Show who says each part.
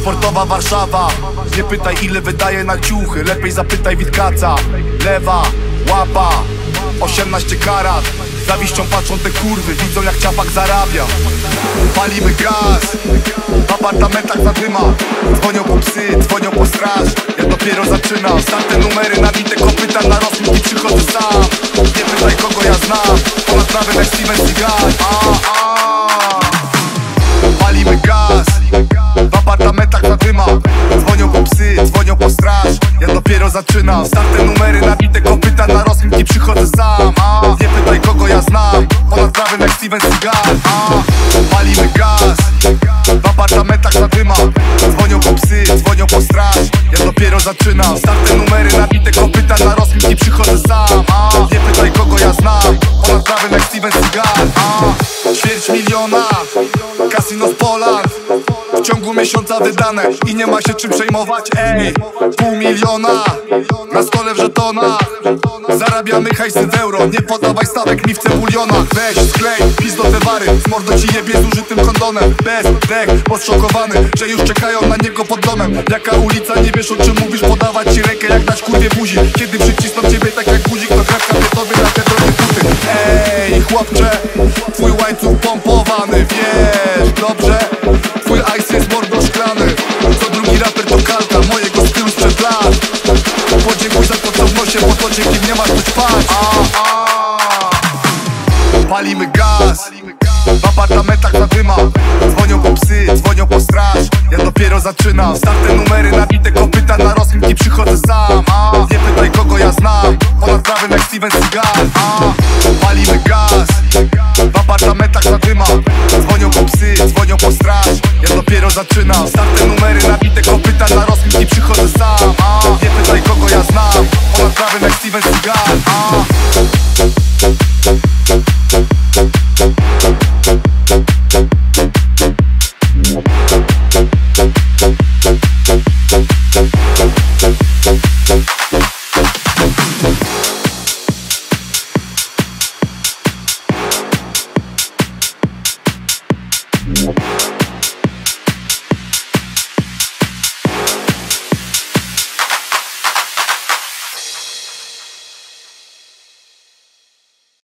Speaker 1: Sportowa Warszawa. Nie pytaj ile wydaje na ciuchy, lepiej zapytaj Witkaca. Lewa, łapa, 18 karat. Zawiścią patrzą te kurwy, widzą jak ciapak zarabia. Palimy gaz, w apartamentach zadyma. Dzwonią po psy, dzwonią po straż. Ja dopiero zaczynam, starte numery, nabite kopyta na rozmów i przychodzę sam. Nie pytaj kogo ja znam, ponad nawet jak Steven Seagal. Palimy gaz, w apartamentach zadyma. Dzwonią po psy, dzwonią po straż. Ja dopiero zaczynam, starte numery, nabite kopyta na rozmów i przychodzę sam. Nie pytaj kogo ja znam, ponad prawem jak Steven Seagal. Palimy gaz, w apartamentach zadyma. Dzwonią po psy, dzwonią po straż. Ja dopiero zaczynam, starte numery, nabite kopyta na rozmów i przychodzę sam. Nie pytaj kogo ja znam, ponad prawem jak Steven Seagal. Ćwierć miliona, Casino z Poland. W ciągu miesiąca wydane i nie ma się czym przejmować, ej. 500 000 na stole w żetonach. Zarabiamy hajsy w euro, nie podawaj stawek mi w cebulionach. Weź, sklej, pizd do te wary, z mordo ci jebie z użytym kondonem. Bez dech, podszokowany, że już czekają na niego pod domem. Jaka ulica, nie wiesz o czym mówisz, podawać ci rękę jak dać kurwie buzi. Kiedy przycisną ciebie tak jak guzik, to krew kobietowy na te drogie buty. Ej, chłopcze, twój łańcuch pompowany, wiesz dobrze. Twój ice jest mordo szklany. Co drugi raper to kalka mojego stylu sprzed lat. Podziękuj za to co w nosie, bo to dzięki nie masz tu spać. Palimy gaz, w apartamentach zadyma. Dzwonią po psy, dzwonią po straż. Ja dopiero zaczynam, starte numery, nabite kopyta na rozmów i przychodzę sam. Nie pytaj kogo ja znam, ponad prawem jak Steven Seagal. Palimy gaz, w apartamentach zadyma. Dzwonią po psy, dzwonią po straż. Ja dopiero zaczynam, starte numery, nabite kopyta na rozmów i przychodzę sam. Nie pytaj kogo ja znam, ponad prawem jak Steven Seagal.